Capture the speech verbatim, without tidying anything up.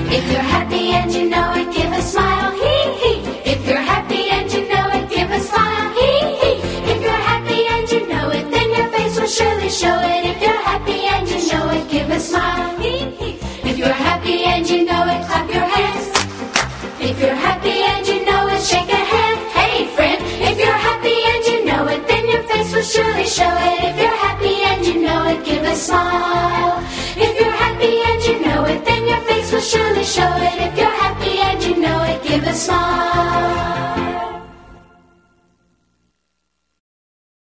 If you're happy and you know it, give a smile, hee hee. If you're happy and you know it, give a smile, hee hee. If you're happy and you know it, then your face will surely show it. If you're happy and you know it, give a smile, hee hee. If you're happy and you know it, clap your hands. If you're happy and you know it, shake a hand. Hey friend, if you're happy and you know it, then your face will surely show it. If you're happy and you know it, give a smile. If you're happy and you know it, then your face will surely show it. If you're happy and you know it, give a smile.